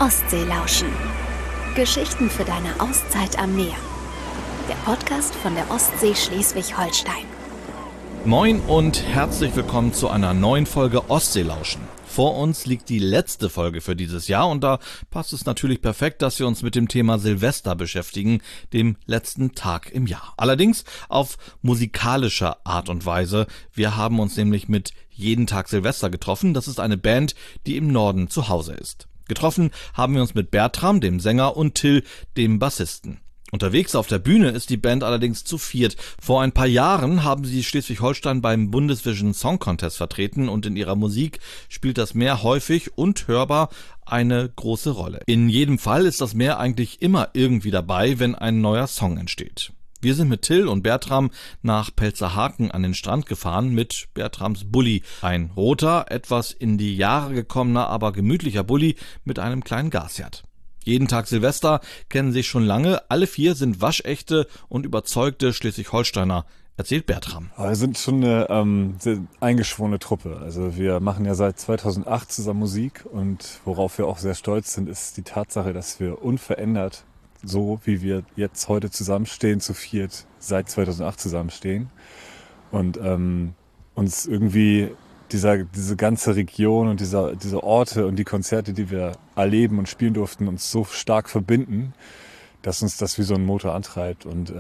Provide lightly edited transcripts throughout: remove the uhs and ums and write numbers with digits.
Ostsee lauschen. Geschichten für deine Auszeit am Meer. Der Podcast von der Ostsee Schleswig-Holstein. Moin und herzlich willkommen zu einer neuen Folge Ostsee lauschen. Vor uns liegt die letzte Folge für dieses Jahr und da passt es natürlich perfekt, dass wir uns mit dem Thema Silvester beschäftigen, dem letzten Tag im Jahr. Allerdings auf musikalischer Art und Weise. Wir haben uns nämlich mit Jeden Tag Silvester getroffen. Das ist eine Band, die im Norden zu Hause ist. Getroffen haben wir uns mit Bertram, dem Sänger, und Till, dem Bassisten. Unterwegs auf der Bühne ist die Band allerdings zu viert. Vor ein paar Jahren haben sie Schleswig-Holstein beim Bundesvision Song Contest vertreten und in ihrer Musik spielt das Meer häufig und hörbar eine große Rolle. In jedem Fall ist das Meer eigentlich immer irgendwie dabei, wenn ein neuer Song entsteht. Wir sind mit Till und Bertram nach Pelzerhaken an den Strand gefahren mit Bertrams Bulli. Ein roter, etwas in die Jahre gekommener, aber gemütlicher Bulli mit einem kleinen Gasherd. Jeden Tag Silvester kennen sich schon lange. Alle vier sind waschechte und überzeugte Schleswig-Holsteiner, erzählt Bertram. Wir sind schon eine sehr eingeschworene Truppe. Also wir machen ja seit 2008 zusammen Musik und worauf wir auch sehr stolz sind, ist die Tatsache, dass wir unverändert, so wie wir jetzt heute zusammenstehen, zu viert seit 2008 zusammenstehen und uns irgendwie diese ganze Region und diese Orte und die Konzerte, die wir erleben und spielen durften, uns so stark verbinden, dass uns das wie so ein Motor antreibt und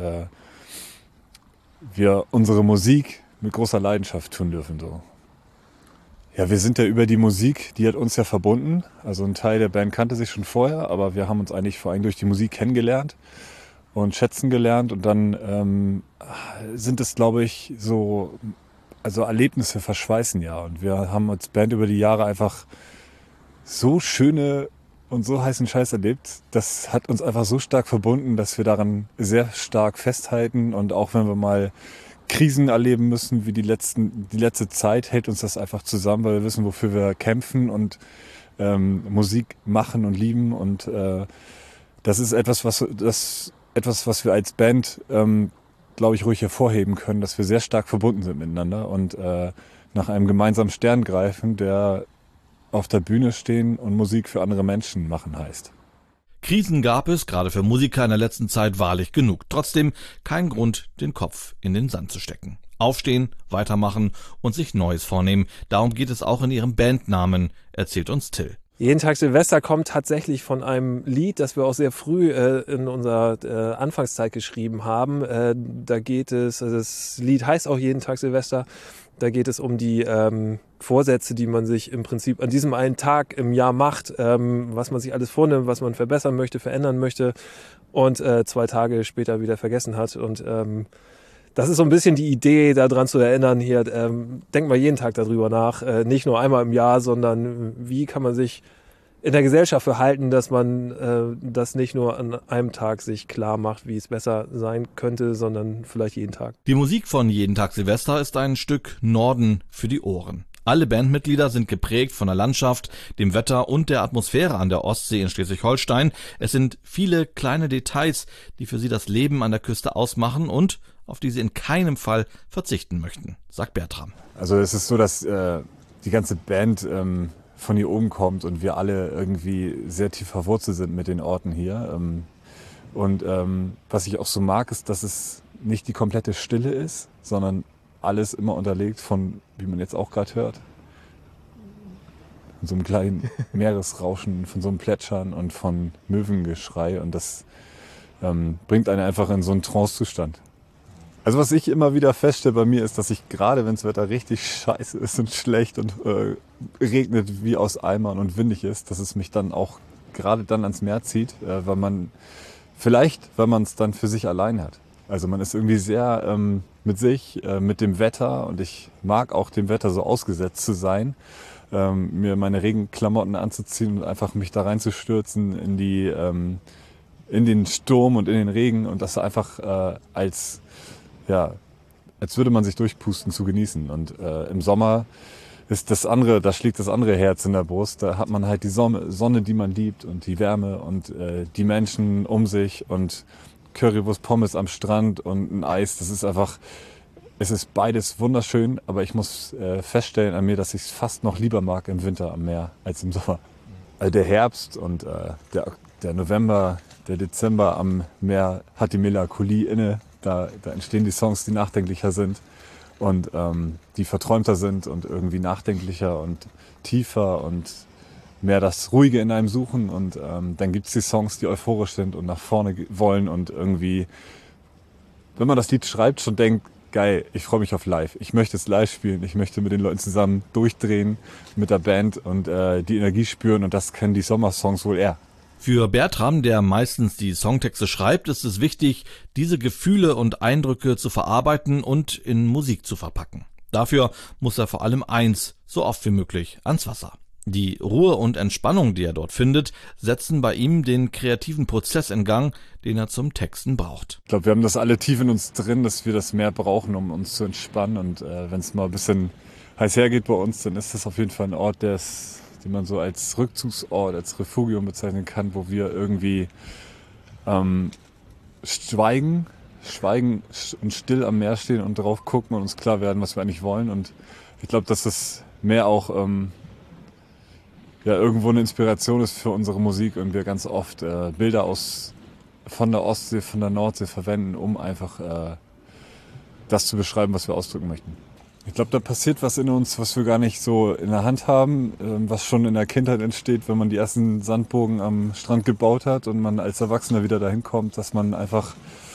wir unsere Musik mit großer Leidenschaft tun dürfen. So. Ja, wir sind ja über die Musik, die hat uns ja verbunden. Also ein Teil der Band kannte sich schon vorher, aber wir haben uns eigentlich vor allem durch die Musik kennengelernt und schätzen gelernt. Und dann sind es, glaube ich, also Erlebnisse verschweißen ja. Und wir haben als Band über die Jahre einfach so schöne und so heißen Scheiß erlebt. Das hat uns einfach so stark verbunden, dass wir daran sehr stark festhalten. Und auch wenn wir mal Krisen erleben müssen, wie die letzte Zeit, hält uns das einfach zusammen, weil wir wissen, wofür wir kämpfen und Musik machen und lieben. Und das ist etwas, was wir als Band, glaube ich, ruhig hervorheben können, dass wir sehr stark verbunden sind miteinander und nach einem gemeinsamen Stern greifen, der auf der Bühne stehen und Musik für andere Menschen machen heißt. Krisen gab es, gerade für Musiker in der letzten Zeit, wahrlich genug. Trotzdem kein Grund, den Kopf in den Sand zu stecken. Aufstehen, weitermachen und sich Neues vornehmen. Darum geht es auch in ihrem Bandnamen, erzählt uns Till. Jeden Tag Silvester kommt tatsächlich von einem Lied, das wir auch sehr früh in unserer Anfangszeit geschrieben haben. Da geht es, das Lied heißt auch Jeden Tag Silvester. Da geht es um die Vorsätze, die man sich im Prinzip an diesem einen Tag im Jahr macht, was man sich alles vornimmt, was man verbessern möchte, verändern möchte und 2 Tage später wieder vergessen hat. Und das ist so ein bisschen die Idee, daran zu erinnern, hier, denkt mal jeden Tag darüber nach, nicht nur einmal im Jahr, sondern wie kann man sich in der Gesellschaft verhalten, dass man das nicht nur an einem Tag sich klar macht, wie es besser sein könnte, sondern vielleicht jeden Tag. Die Musik von Jeden Tag Silvester ist ein Stück Norden für die Ohren. Alle Bandmitglieder sind geprägt von der Landschaft, dem Wetter und der Atmosphäre an der Ostsee in Schleswig-Holstein. Es sind viele kleine Details, die für sie das Leben an der Küste ausmachen und auf die sie in keinem Fall verzichten möchten, sagt Bertram. Also es ist so, dass die ganze Band von hier oben kommt und wir alle irgendwie sehr tief verwurzelt sind mit den Orten hier. Und was ich auch so mag, ist, dass es nicht die komplette Stille ist, sondern alles immer unterlegt von, wie man jetzt auch gerade hört, von so einem kleinen Meeresrauschen, von so einem Plätschern und von Möwengeschrei. Und das bringt einen einfach in so einen Trancezustand. Also was ich immer wieder feststelle bei mir ist, dass ich gerade, wenn das Wetter richtig scheiße ist und schlecht und regnet wie aus Eimern und windig ist, dass es mich dann auch gerade dann ans Meer zieht, weil man es dann für sich allein hat. Also man ist irgendwie sehr mit sich, mit dem Wetter und ich mag auch dem Wetter so ausgesetzt zu sein, mir meine Regenklamotten anzuziehen und einfach mich da reinzustürzen in den Sturm und in den Regen und das einfach als würde man sich durchpusten zu genießen. Und im Sommer ist da schlägt das andere Herz in der Brust. Da hat man halt die Sonne, die man liebt und die Wärme und die Menschen um sich und Currywurst, Pommes am Strand und ein Eis. Das ist einfach, es ist beides wunderschön, aber ich muss feststellen an mir, dass ich es fast noch lieber mag im Winter am Meer als im Sommer. der Herbst und der November, der Dezember am Meer hat die Melancholie inne. Da entstehen die Songs, die nachdenklicher sind und die verträumter sind und irgendwie nachdenklicher und tiefer und mehr das Ruhige in einem suchen. Und dann gibt es die Songs, die euphorisch sind und nach vorne wollen und irgendwie, wenn man das Lied schreibt, schon denkt, geil, ich freue mich auf live. Ich möchte es live spielen. Ich möchte mit den Leuten zusammen durchdrehen mit der Band und die Energie spüren. Und das können die Sommersongs wohl eher. Für Bertram, der meistens die Songtexte schreibt, ist es wichtig, diese Gefühle und Eindrücke zu verarbeiten und in Musik zu verpacken. Dafür muss er vor allem eins, so oft wie möglich, ans Wasser. Die Ruhe und Entspannung, die er dort findet, setzen bei ihm den kreativen Prozess in Gang, den er zum Texten braucht. Ich glaube, wir haben das alle tief in uns drin, dass wir das Meer brauchen, um uns zu entspannen. Und wenn es mal ein bisschen heiß hergeht bei uns, dann ist das auf jeden Fall ein Ort, den man so als Rückzugsort, als Refugium bezeichnen kann, wo wir irgendwie schweigen und still am Meer stehen und drauf gucken und uns klar werden, was wir eigentlich wollen. Und ich glaube, dass das Meer auch irgendwo eine Inspiration ist für unsere Musik und wir ganz oft Bilder von der Ostsee, von der Nordsee verwenden, um einfach das zu beschreiben, was wir ausdrücken möchten. Ich glaube, da passiert was in uns, was wir gar nicht so in der Hand haben, was schon in der Kindheit entsteht, wenn man die ersten Sandburgen am Strand gebaut hat und man als Erwachsener wieder dahin kommt, dass man einfach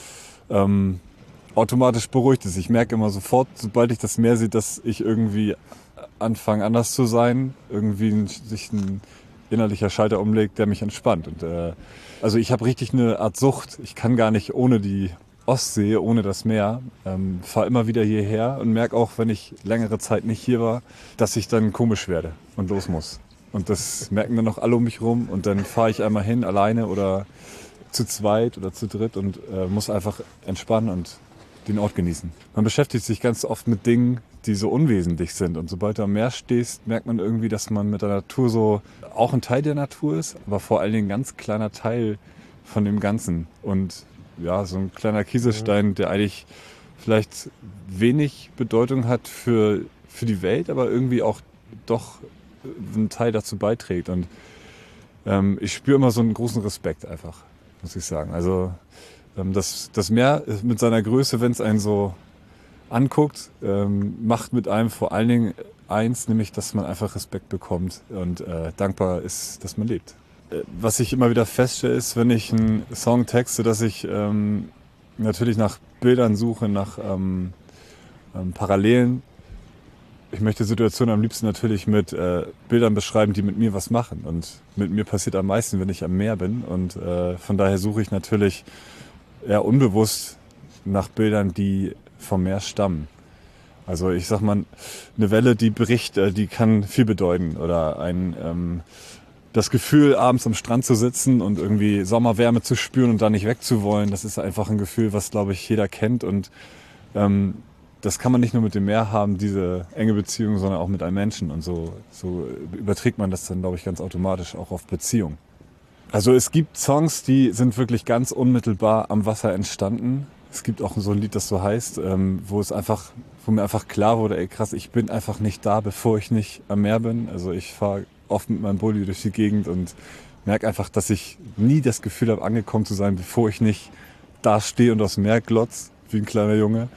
automatisch beruhigt ist. Ich merke immer sofort, sobald ich das Meer sehe, dass ich irgendwie anfange anders zu sein, irgendwie sich ein innerlicher Schalter umlegt, der mich entspannt. Und also ich habe richtig eine Art Sucht. Ich kann gar nicht ohne die Ostsee, ohne das Meer, fahre immer wieder hierher und merke auch, wenn ich längere Zeit nicht hier war, dass ich dann komisch werde und los muss. Und das merken dann noch alle um mich rum und dann fahre ich einmal hin, alleine oder zu zweit oder zu dritt und muss einfach entspannen und den Ort genießen. Man beschäftigt sich ganz oft mit Dingen, die so unwesentlich sind. Und sobald du am Meer stehst, merkt man irgendwie, dass man mit der Natur so auch ein Teil der Natur ist, aber vor allen Dingen ein ganz kleiner Teil von dem Ganzen. Und ja, so ein kleiner Kieselstein, der eigentlich vielleicht wenig Bedeutung hat für die Welt, aber irgendwie auch doch einen Teil dazu beiträgt. Und ich spüre immer so einen großen Respekt einfach, muss ich sagen. Also das Meer mit seiner Größe, wenn es einen so anguckt, macht mit einem vor allen Dingen eins, nämlich, dass man einfach Respekt bekommt und dankbar ist, dass man lebt. Was ich immer wieder feststelle, ist, wenn ich einen Song texte, dass ich natürlich nach Bildern suche, nach Parallelen. Ich möchte Situationen am liebsten natürlich mit Bildern beschreiben, die mit mir was machen. Und mit mir passiert am meisten, wenn ich am Meer bin. Und von daher suche ich natürlich eher unbewusst nach Bildern, die vom Meer stammen. Also ich sag mal, eine Welle, die bricht, die kann viel bedeuten. Oder das Gefühl, abends am Strand zu sitzen und irgendwie Sommerwärme zu spüren und da nicht wegzuwollen, das ist einfach ein Gefühl, was, glaube ich, jeder kennt. Und das kann man nicht nur mit dem Meer haben, diese enge Beziehung, sondern auch mit einem Menschen. Und so überträgt man das dann, glaube ich, ganz automatisch auch auf Beziehung. Also es gibt Songs, die sind wirklich ganz unmittelbar am Wasser entstanden. Es gibt auch so ein Lied, das so heißt, wo mir einfach klar wurde, ey krass, ich bin einfach nicht da, bevor ich nicht am Meer bin. Also ich fahre oft mit meinem Bulli durch die Gegend und merke einfach, dass ich nie das Gefühl habe, angekommen zu sein, bevor ich nicht da stehe und aufs Meer glotz, wie ein kleiner Junge.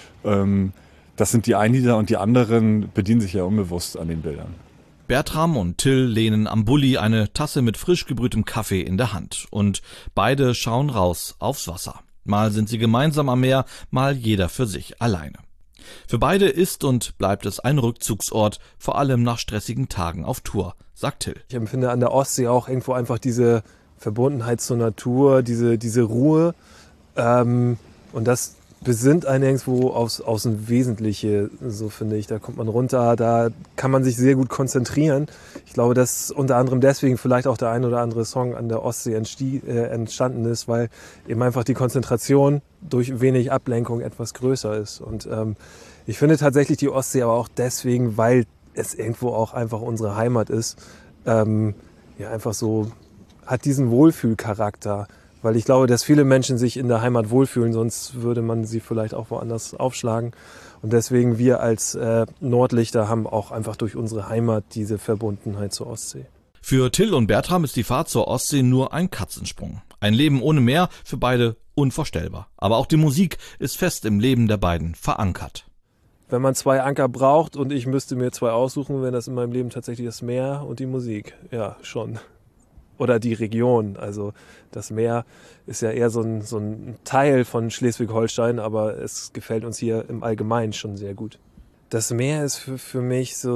Das sind die einen Lieder und die anderen bedienen sich ja unbewusst an den Bildern. Bertram und Till lehnen am Bulli eine Tasse mit frisch gebrühtem Kaffee in der Hand und beide schauen raus aufs Wasser. Mal sind sie gemeinsam am Meer, mal jeder für sich alleine. Für beide ist und bleibt es ein Rückzugsort, vor allem nach stressigen Tagen auf Tour, sagt Till. Ich empfinde an der Ostsee auch irgendwo einfach diese Verbundenheit zur Natur, diese Ruhe. Und das besinnt einen irgendwo aufs Wesentliche, so finde ich. Da kommt man runter, da kann man sich sehr gut konzentrieren. Ich glaube, dass unter anderem deswegen vielleicht auch der ein oder andere Song an der Ostsee entstanden ist, weil eben einfach die Konzentration durch wenig Ablenkung etwas größer ist. Und ich finde tatsächlich die Ostsee aber auch deswegen, weil es irgendwo auch einfach unsere Heimat ist, einfach so hat diesen Wohlfühlcharakter. Weil ich glaube, dass viele Menschen sich in der Heimat wohlfühlen, sonst würde man sie vielleicht auch woanders aufschlagen. Und deswegen wir als Nordlichter haben auch einfach durch unsere Heimat diese Verbundenheit zur Ostsee. Für Till und Bertram ist die Fahrt zur Ostsee nur ein Katzensprung. Ein Leben ohne Meer, für beide unvorstellbar. Aber auch die Musik ist fest im Leben der beiden verankert. Wenn man 2 Anker braucht und ich müsste mir 2 aussuchen, wäre das in meinem Leben tatsächlich das Meer und die Musik. Ja, schon. Oder die Region. Also das Meer ist ja eher so ein Teil von Schleswig-Holstein, aber es gefällt uns hier im Allgemeinen schon sehr gut. Das Meer ist für mich so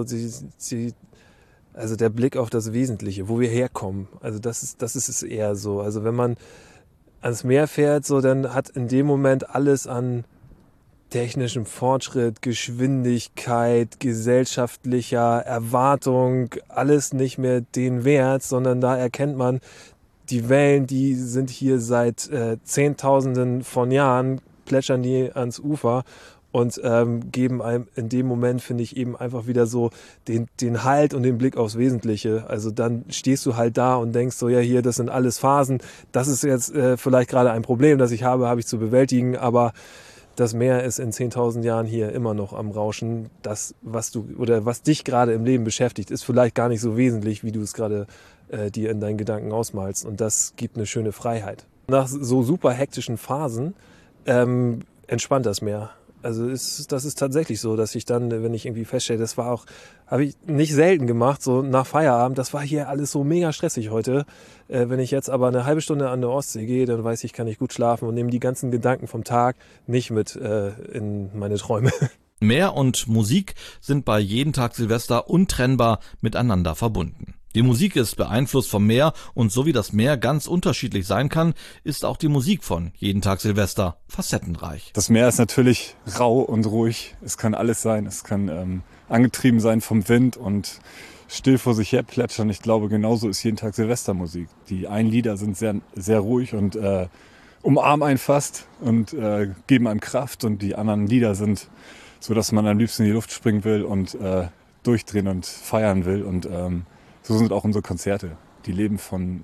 also der Blick auf das Wesentliche, wo wir herkommen. Also das ist es eher so. Also wenn man ans Meer fährt, so, dann hat in dem Moment alles an technischem Fortschritt, Geschwindigkeit, gesellschaftlicher Erwartung, alles nicht mehr den Wert, sondern da erkennt man, die Wellen, die sind hier seit Zehntausenden von Jahren, plätschern die ans Ufer und geben einem in dem Moment, finde ich, eben einfach wieder so den Halt und den Blick aufs Wesentliche. Also dann stehst du halt da und denkst so, ja hier, das sind alles Phasen, das ist jetzt vielleicht gerade ein Problem, das ich habe ich zu bewältigen, aber das Meer ist in 10.000 Jahren hier immer noch am Rauschen. Das, was dich gerade im Leben beschäftigt, ist vielleicht gar nicht so wesentlich, wie du es gerade dir in deinen Gedanken ausmalst. Und das gibt eine schöne Freiheit. Nach so super hektischen Phasen entspannt das Meer. Also das ist tatsächlich so, dass ich dann, wenn ich irgendwie feststelle, habe ich nicht selten gemacht, so nach Feierabend, das war hier alles so mega stressig heute. Wenn ich jetzt aber eine halbe Stunde an der Ostsee gehe, dann weiß ich, kann ich gut schlafen und nehme die ganzen Gedanken vom Tag nicht mit in meine Träume. Meer und Musik sind bei Jeden Tag Silvester untrennbar miteinander verbunden. Die Musik ist beeinflusst vom Meer und so wie das Meer ganz unterschiedlich sein kann, ist auch die Musik von Jeden Tag Silvester facettenreich. Das Meer ist natürlich rau und ruhig. Es kann alles sein. Es kann angetrieben sein vom Wind und still vor sich her plätschern. Ich glaube, genauso ist Jeden Tag Silvestermusik. Die einen Lieder sind sehr, sehr ruhig und umarmen einen fast und geben einem Kraft. Und die anderen Lieder sind so, dass man am liebsten in die Luft springen will und durchdrehen und feiern will. Und so sind auch unsere Konzerte. Die leben von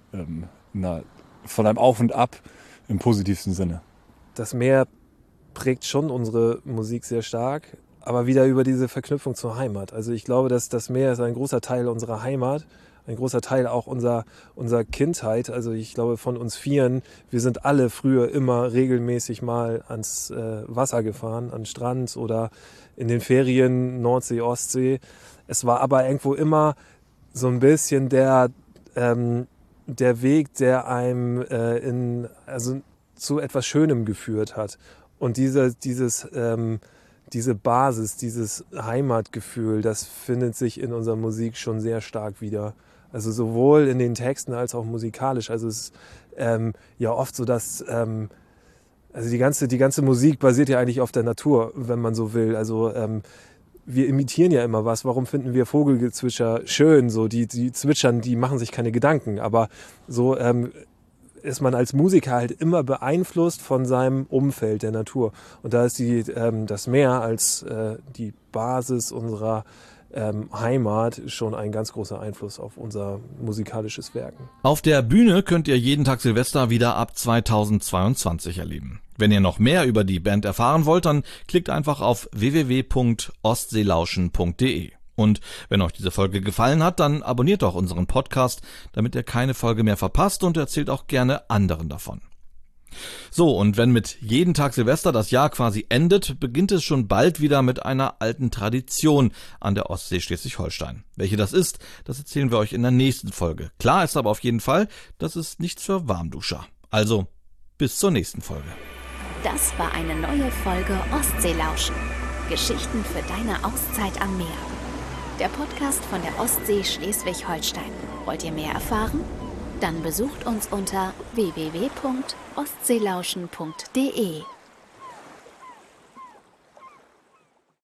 einem Auf und Ab im positivsten Sinne. Das Meer prägt schon unsere Musik sehr stark, aber wieder über diese Verknüpfung zur Heimat. Also ich glaube, dass das Meer ist ein großer Teil unserer Heimat, ein großer Teil auch unserer Kindheit. Also ich glaube von uns Vieren, wir sind alle früher immer regelmäßig mal ans Wasser gefahren, an den Strand oder in den Ferien Nordsee, Ostsee. Es war aber irgendwo immer so ein bisschen der Weg, der einem zu etwas Schönem geführt hat. Und diese Basis, dieses Heimatgefühl, das findet sich in unserer Musik schon sehr stark wieder. Also sowohl in den Texten als auch musikalisch. Also es ist ja oft so, dass also die ganze Musik basiert ja eigentlich auf der Natur, wenn man so will. Also wir imitieren ja immer was. Warum finden wir Vogelgezwitscher schön? So, die zwitschern, die machen sich keine Gedanken. Aber so ist man als Musiker halt immer beeinflusst von seinem Umfeld, der Natur. Und da ist das Meer als die Basis unserer Heimat schon ein ganz großer Einfluss auf unser musikalisches Wirken. Auf der Bühne könnt ihr Jeden Tag Silvester wieder ab 2022 erleben. Wenn ihr noch mehr über die Band erfahren wollt, dann klickt einfach auf www.ostseelauschen.de. Und wenn euch diese Folge gefallen hat, dann abonniert doch unseren Podcast, damit ihr keine Folge mehr verpasst und erzählt auch gerne anderen davon. So, und wenn mit Jeden Tag Silvester das Jahr quasi endet, beginnt es schon bald wieder mit einer alten Tradition an der Ostsee Schleswig-Holstein. Welche das ist, das erzählen wir euch in der nächsten Folge. Klar ist aber auf jeden Fall, das ist nichts für Warmduscher. Also, bis zur nächsten Folge. Das war eine neue Folge Ostseelauschen. Geschichten für deine Auszeit am Meer. Der Podcast von der Ostsee Schleswig-Holstein. Wollt ihr mehr erfahren? Dann besucht uns unter www.ostseelauschen.de.